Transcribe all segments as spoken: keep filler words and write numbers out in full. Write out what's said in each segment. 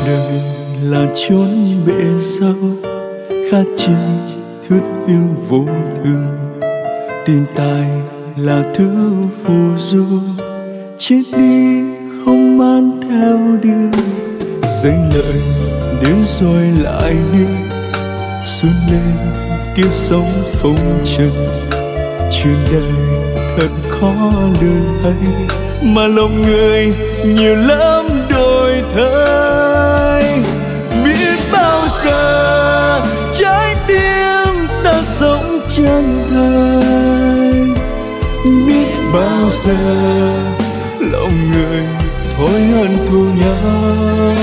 đời là chốn bể dâu, khát chi thướt phiêu vô thường. Tiền tài là thứ phù du, chết đi không mang theo đưa. Danh lợi đến rồi lại đi, xuân lên kiếp sống phong trần. Chuyện đời thật khó lường hay, mà lòng người nhiều lắm đổi thay. Biết bao giờ trái tim ta sống chân thành, biết bao giờ lòng người thôi hận thù nhau.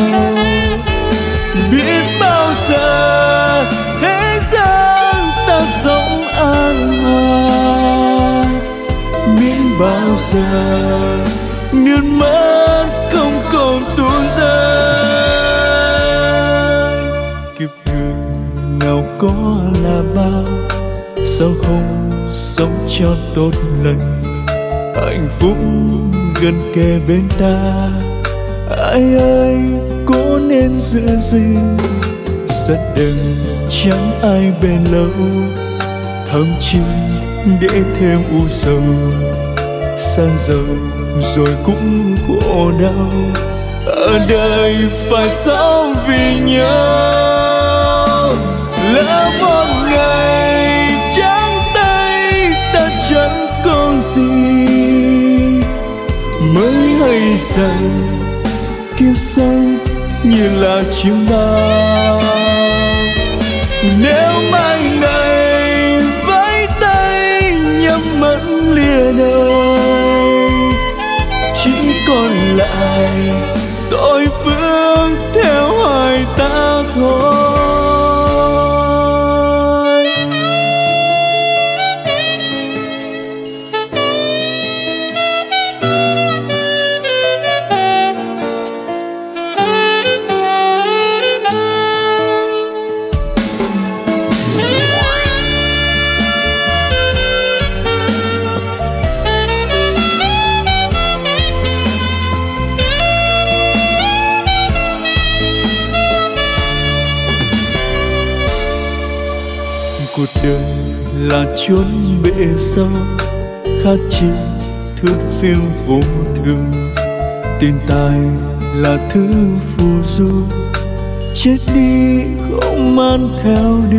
Biết bao giờ thế gian ta sống an hòa, biết bao giờ nước mắt không còn tuôn rơi. Kiếp người nào có là bao, sao không sống cho tốt lành. Hạnh phúc gần kề bên ta, ai ơi cố nên giữ gìn. Rất đừng chẳng ai bền lâu, thậm chí để thêm u sầu. San dầu rồi cũng khổ đau, ở đời phải sống vì nhau. Lỡ một ngày trắng tay ta chẳng còn gì, mới hay rằng kiếp sống như là chim bao. Nếu mai này vẫy tay nhắm mắt lìa đời, chỉ còn lại tội phương theo hai ta thôi. Cuộc đời là chốn bể dâu, khát chi thướt phiêu vô thường. Tiền tài là thứ phù du, chết đi không mang theo đưa.